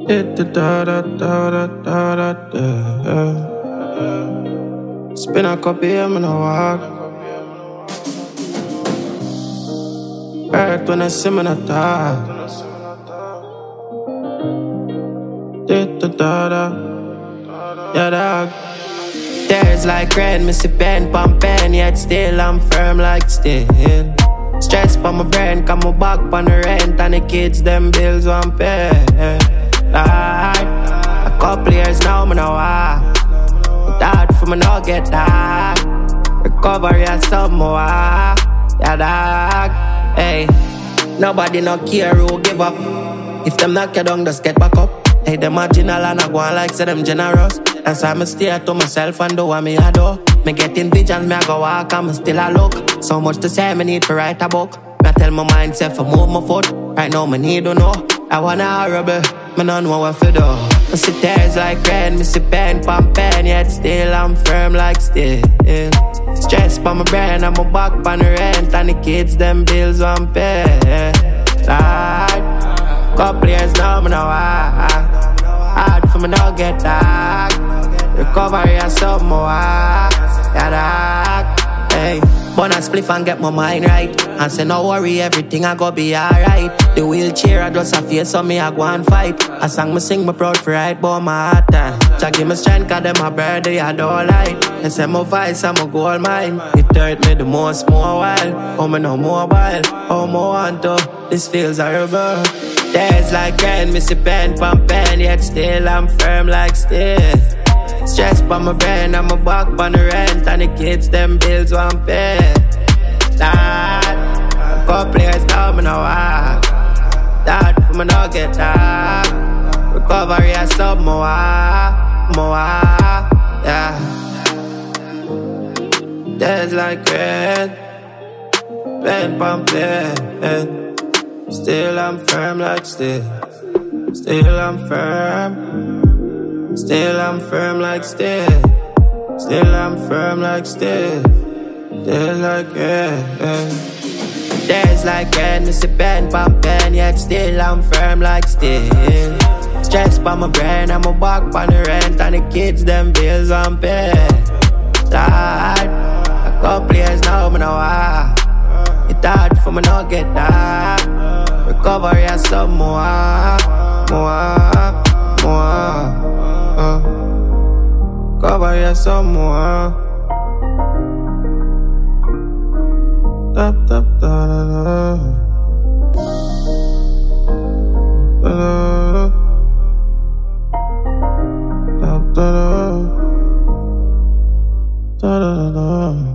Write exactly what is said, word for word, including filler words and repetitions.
Da da da da da da da. Spin a couple years, me no walk. Earth when I see me no talk. Da da da da. Yeah, dog. Tears like rain, me see pen pon pen, yet still I'm firm like steel. Stress pon my brain, come my back pon the rent, and the kids them bills won't pay. Like, a couple years now, me no walk. That for me no get that. Recovery or something more. Yeah, dog. Hey, nobody no care who give up. If them knock you down, just get back up. Hey, them marginal and I go on like say them generous. That's why I stay to myself and do what me I do. Me getting visions, me I go walk and me still a look. So much to say, me need to write a book. Me tell my mindset to move my foot. Right now, me need to know. I wanna horrible, me don't know what to do. Me see tears like rain, me see pen pon pen, yet still I'm firm like steel. Stress pon my brain, and my back pon the rent, and the kids them bills won't pay. Like, couple years now, me no walk. Hard for me no get that. Recovery or something more. Yeah, dog. Hey, burn a spliff and get my mind right. And say no worry, everything I go be alright. The wheelchair I just a face, so me I go and fight. A song me sing, me proud for right, but my heart time. Jah give me strength, cause them my birthday I don't like. They say my voice and my gold mine. It hurt me the most more while. Oh me no mobile, oh me want to. This feels horrible. Tears like rain, me see pen pon pen, yet still I'm firm like steel. Stress pon my brain, and my back pon the rent, and the kids them bills won't pay. That, couple years now me no walk. That for me no get that. Recovery or something more, more, yeah. Tears like rain, pen pon pen. Still I'm firm like steel. Still I'm firm. Still I'm firm like steel. Still I'm firm like steel. Still like rain. Days like rain, me see pen pon pen, yet still I'm firm like steel. Stress pon my brain, and my back pon the rent, and the kids them bills won't pay. Like, a couple years now, me no walk. It's hard for me no get that. Recovery or something more, more, more. Uh. Recovery or something more. Da da da da da. Da da da da da da da.